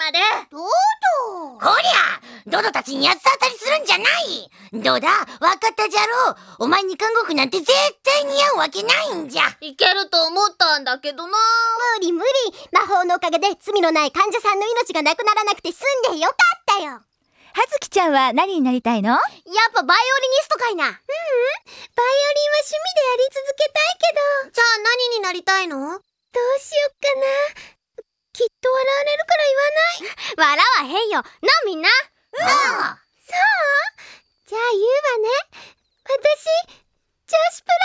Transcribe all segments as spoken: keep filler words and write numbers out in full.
まで。 ドドこりゃドドたちに八つ当たりするんじゃない。どうだ、わかったじゃろう。お前に看護婦なんて絶対似合うわけないんじゃ。 いけると思ったんだけどな。 無理無理。魔法のおかげで罪のない患者さんの命がなくならなくて済んでよかったよ。 はずきちゃんは何になりたいの？ やっぱバイオリニストかいな。うんうん、バイオリンは趣味でやり続けたいけど。じゃあ何になりたいの？どうしよっかな。きっと笑われるから言わない。笑わへんよな、みんな。 うん、そうじゃあ言うわね。私女子プ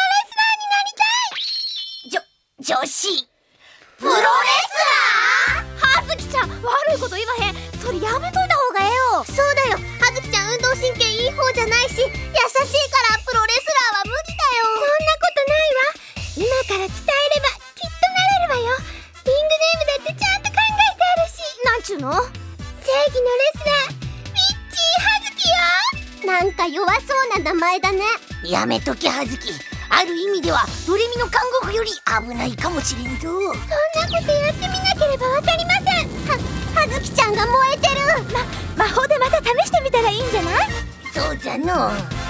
ロレスラーになりたい。 じょ、女子プロレスラー？ はずきちゃん、悪いこと言わへん。それやめといた方がええよ。そうだよ、はずきちゃん運動神経いい方じゃないし、優しいからプロレスラーは無理だよ。そんなことないわ。今から鍛えればきっとなれるわよ。リングネームだってちゃんと考えてあるし。なんちゅうの？正義のレスラー、ミッチーはずきよ。なんか弱そうな名前だね。 やめとけ、はずき。ある意味ではドレミの看護婦より危ないかもしれんぞ。 そんなことやってみなければわかりません。は、はずきちゃんが燃えてる。 ま、魔法でまた試してみたらいいんじゃない？ そうじゃのう。